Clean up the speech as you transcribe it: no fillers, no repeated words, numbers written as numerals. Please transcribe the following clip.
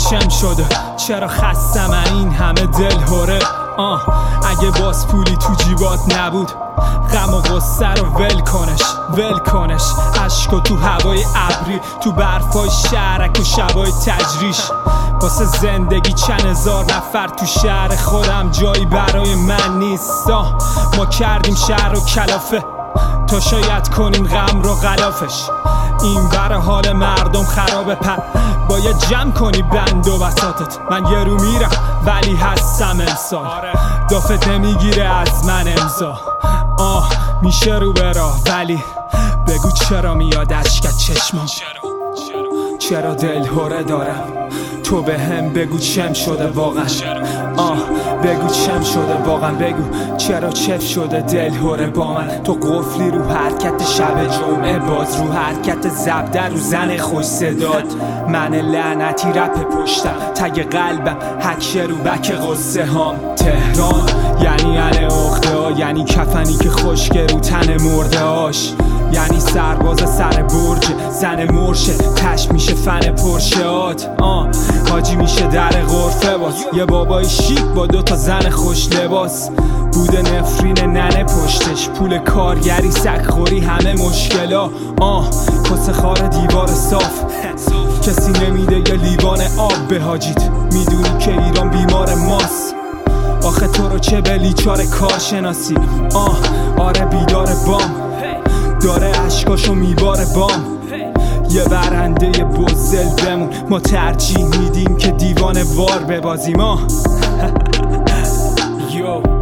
چم شده، چرا خستم این همه دل هره. اگه باز پولی تو جیبات نبود، غم و غصه رو ول کنش. عشقا تو هوای ابری، تو برفای شهرک و شبای تجریش. واسه زندگی چند هزار نفر تو شهر خودم، جایی برای من نیست. ما کردیم شهر رو کلافه تا شاید کنیم غم رو غلافش. این بر حال مردم خرابه، باید جمع کنی بند و بساطت. من یه رو میرم ولی هستم امسال، دافت نمیگیره از من امضا. میشه رو برا ولی بگو چرا میاد اشکت چشمم، چرا دل هره دارم. تو به هم بگو چم شده واقعا، بگو چم شده واقعا. بگو چرا چف شده دل هره با من. تو قفلی رو حرکت شب جمعه، باز رو حرکت زبده رو زن خوش صداد. من لعنتی رپ پشتم، تگ قلبم حک رو بک قصه هام. تهران یعنی عقده ها، یعنی کفنی که خشک رو تن مرده هاش، یعنی سرباز سر برج زن مرشه تش میشه فن پرشهات. حاجی میشه در غرفه باز، یه بابای شیک با 2 تا زن خوش لباس. بوده نفرین ننه پشتش، پول کارگری سگ خوری همه مشکلا. کسه خار دیوار صاف، کسی نمیده یه لیوان آب به حاجیت. میدونی که ایران بیمار ماست، آخه تو رو چه بلیچار کارشناسی. آره بیدار بام داره عشقاشو میباره بام. یه برنده بزدل بمون، ما ترجیح میدیم که دیوانه وار ببازیم.